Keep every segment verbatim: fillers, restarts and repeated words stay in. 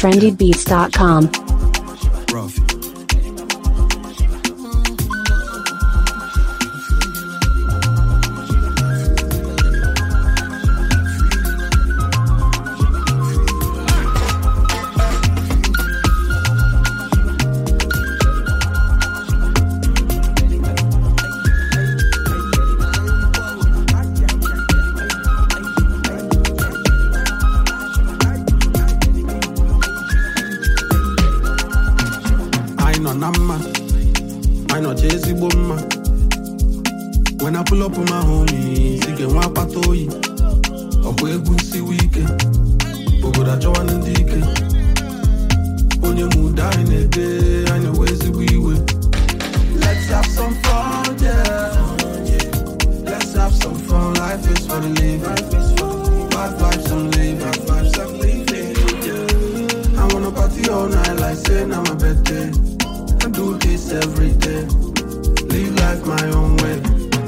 trendy beats dot com. When I pull up with my homies, you can walk out to you. Or we go see weekend. But good at Joan and D K. On your mood, die in a day, and your ways we will. Let's have some fun, yeah. Let's have some fun. Life is for the living. Bad vibes on live, bad vibes I'm living. Yeah. I wanna party all night, like saying I'm a birthday. I do this every day. Live life my own way.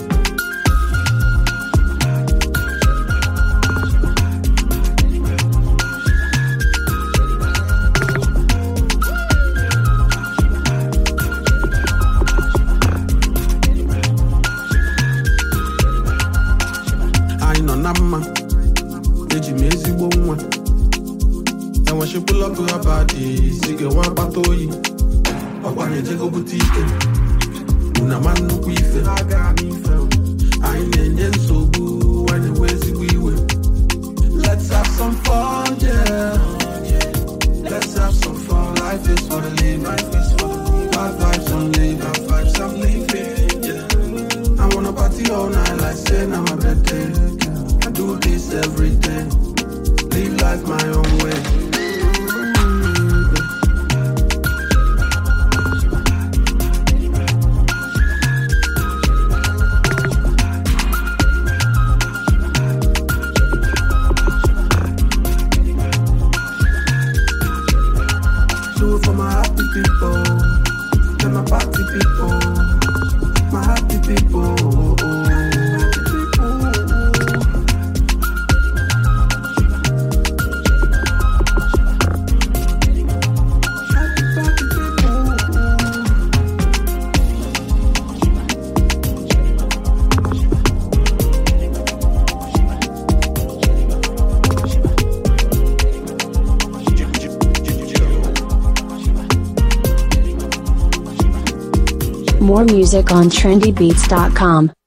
And when she pull up to her body, she get one patoyi. Or when you take a boutique, una man no quife. I ain't so good when you ways we will. Let's have some fun, yeah. Let's have some fun. Life is for the living. Bad vibes on live, bad vibes I'm living. Yeah. I wanna party all night, like saying I'm a birthday. I do this every day. Live life my own way. Do it for my happy people, and my party people, my happy people. More music on trendy beats dot com.